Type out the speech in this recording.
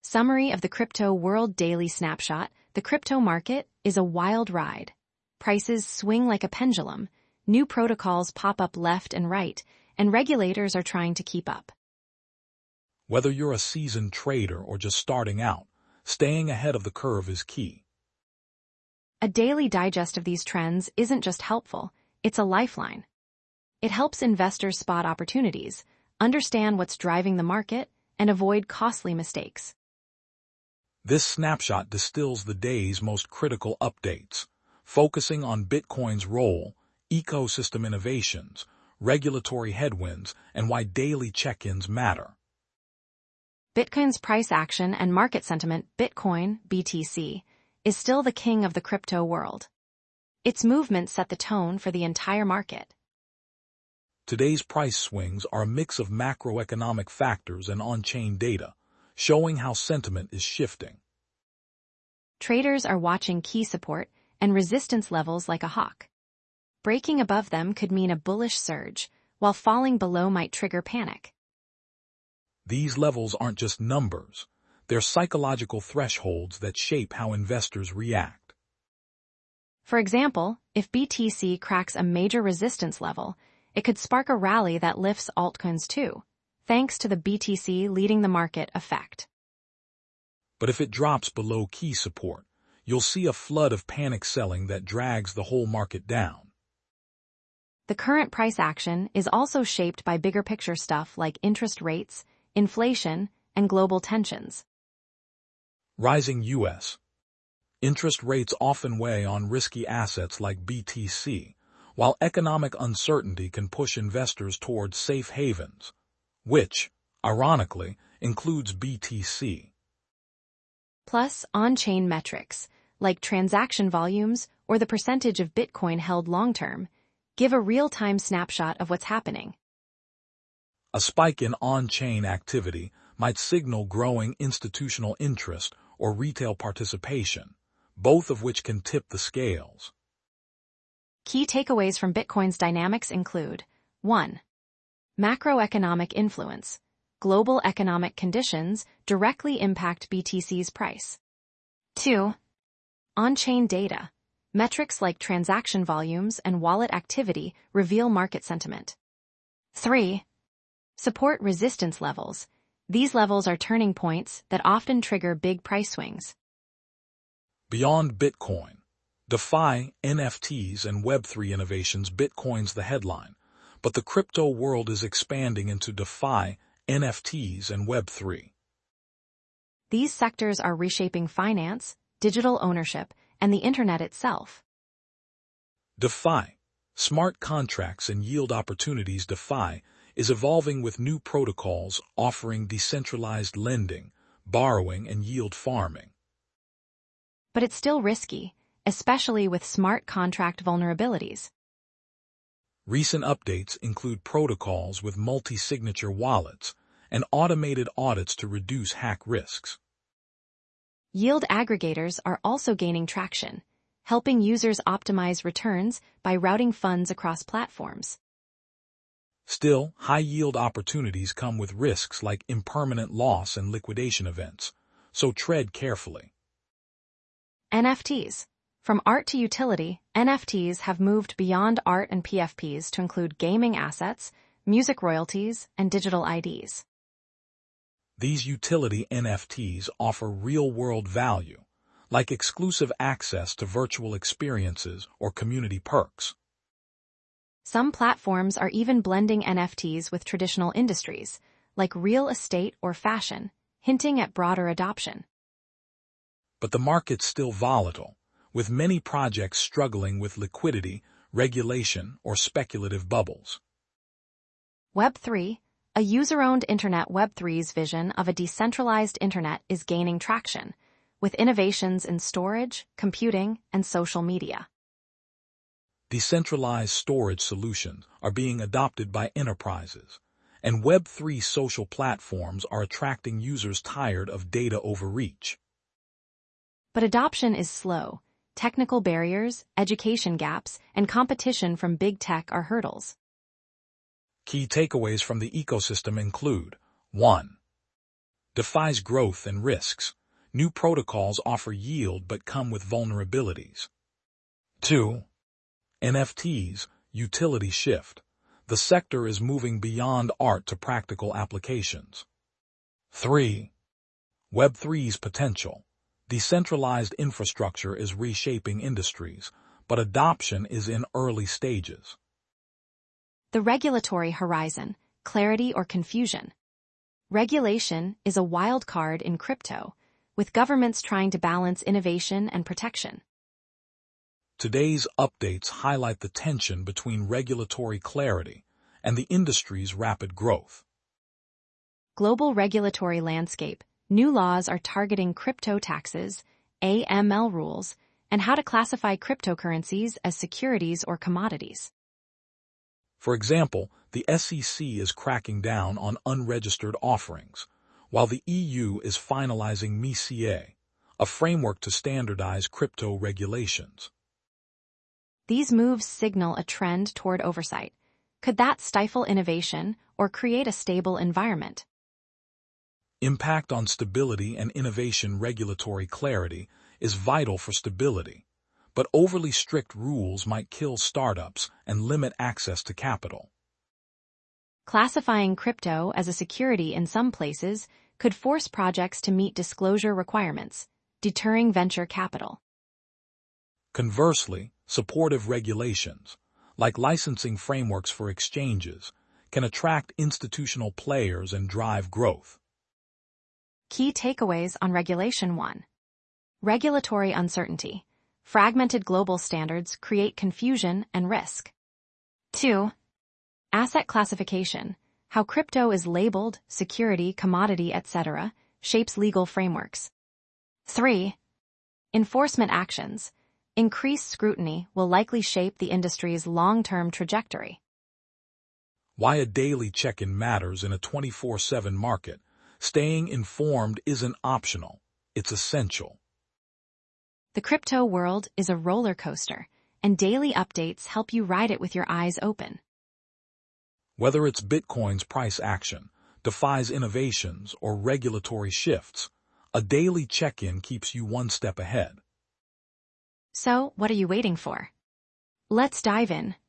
Summary of the Crypto World Daily Snapshot. The crypto market is a wild ride. Prices swing like a pendulum, new protocols pop up left and right, and regulators are trying to keep up. Whether you're a seasoned trader or just starting out, staying ahead of the curve is key. A daily digest of these trends isn't just helpful, it's a lifeline. It helps investors spot opportunities, understand what's driving the market, and avoid costly mistakes. This snapshot distills the day's most critical updates, focusing on Bitcoin's role, ecosystem innovations, regulatory headwinds, and why daily check-ins matter. Bitcoin's price action and market sentiment. Bitcoin, BTC, is still the king of the crypto world. Its movements set the tone for the entire market. Today's price swings are a mix of macroeconomic factors and on-chain data, showing how sentiment is shifting. Traders are watching key support and resistance levels like a hawk. Breaking above them could mean a bullish surge, while falling below might trigger panic. These levels aren't just numbers, they're psychological thresholds that shape how investors react. For example, if BTC cracks a major resistance level, it could spark a rally that lifts altcoins too, thanks to the BTC leading the market effect. But if it drops below key support, you'll see a flood of panic selling that drags the whole market down. The current price action is also shaped by bigger picture stuff like interest rates, inflation, and global tensions. Rising U.S. interest rates often weigh on risky assets like BTC, while economic uncertainty can push investors towards safe havens, which, ironically, includes BTC. Plus, on-chain metrics, like transaction volumes or the percentage of Bitcoin held long-term, give a real-time snapshot of what's happening. A spike in on-chain activity might signal growing institutional interest or retail participation, both of which can tip the scales. Key takeaways from Bitcoin's dynamics include 1. Macroeconomic influence. Global economic conditions directly impact BTC's price. 2. On-chain data. Metrics like transaction volumes and wallet activity reveal market sentiment. 3. Support resistance levels. These levels are turning points that often trigger big price swings. Beyond Bitcoin, DeFi, NFTs, and Web3 innovations. Bitcoin's the headline, but the crypto world is expanding into DeFi, NFTs, and Web3. These sectors are reshaping finance, digital ownership, and the internet itself. DeFi, smart contracts and yield opportunities. DeFi is evolving with new protocols offering decentralized lending, borrowing, and yield farming. But it's still risky, especially with smart contract vulnerabilities. Recent updates include protocols with multi-signature wallets and automated audits to reduce hack risks. Yield aggregators are also gaining traction, helping users optimize returns by routing funds across platforms. Still, high-yield opportunities come with risks like impermanent loss and liquidation events, so tread carefully. NFTs. From art to utility, NFTs have moved beyond art and PFPs to include gaming assets, music royalties, and digital IDs. These utility NFTs offer real-world value, like exclusive access to virtual experiences or community perks. Some platforms are even blending NFTs with traditional industries, like real estate or fashion, hinting at broader adoption. But the market's still volatile, with many projects struggling with liquidity, regulation, or speculative bubbles. Web3, a user-owned internet. Web3's vision of a decentralized internet is gaining traction, with innovations in storage, computing, and social media. Decentralized storage solutions are being adopted by enterprises, and Web3 social platforms are attracting users tired of data overreach. But adoption is slow. Technical barriers, education gaps, and competition from big tech are hurdles. Key takeaways from the ecosystem include 1. defies growth and risks. New protocols offer yield but come with vulnerabilities. 2. NFTs, utility shift. The sector is moving beyond art to practical applications. 3. Web3's potential. Decentralized infrastructure is reshaping industries, but adoption is in early stages. The regulatory horizon, clarity or confusion. Regulation is a wild card in crypto, with governments trying to balance innovation and protection. Today's updates highlight the tension between regulatory clarity and the industry's rapid growth. Global regulatory landscape. New laws are targeting crypto taxes, AML rules, and how to classify cryptocurrencies as securities or commodities. For example, the SEC is cracking down on unregistered offerings, while the EU is finalizing MiCA, a framework to standardize crypto regulations. These moves signal a trend toward oversight. Could that stifle innovation or create a stable environment? Impact on stability and innovation. Regulatory clarity is vital for stability, but overly strict rules might kill startups and limit access to capital. Classifying crypto as a security in some places could force projects to meet disclosure requirements, deterring venture capital. Conversely, supportive regulations, like licensing frameworks for exchanges, can attract institutional players and drive growth. Key takeaways on Regulation 1. Regulatory uncertainty. Fragmented global standards create confusion and risk. 2. Asset classification. How crypto is labeled, security, commodity, etc., shapes legal frameworks. 3. Enforcement actions. Increased scrutiny will likely shape the industry's long-term trajectory. Why a daily check-in matters in a 24/7 market. Staying informed isn't optional, it's essential. The crypto world is a roller coaster, and daily updates help you ride it with your eyes open. Whether it's Bitcoin's price action, defies innovations, or regulatory shifts, a daily check-in keeps you one step ahead. So, what are you waiting for? Let's dive in.